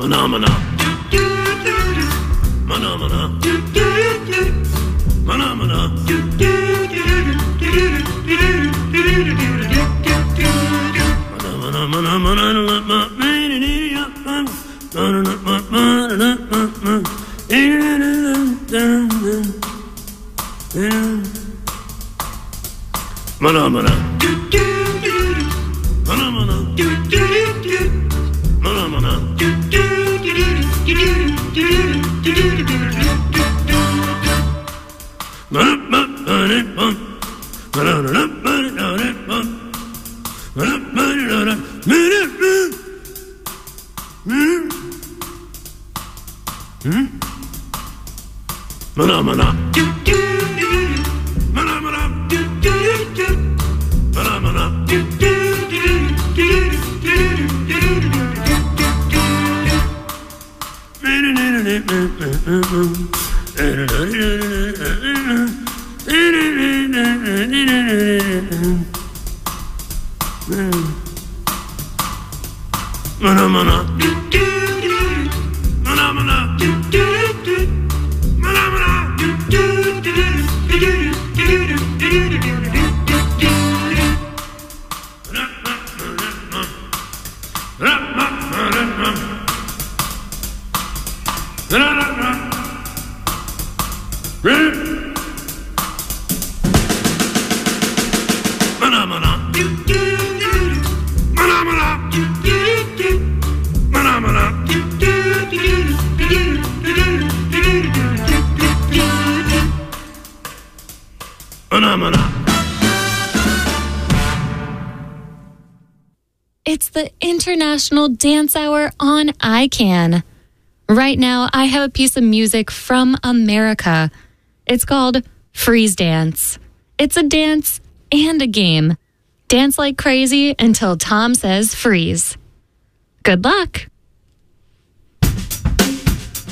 Phenomena. Phenomena. Phenomena. It's the International Dance Hour on iCan. Right now, I have a piece of music from America. It's called Freeze Dance. It's a dance and a game. Dance like crazy until Tom says freeze. Good luck.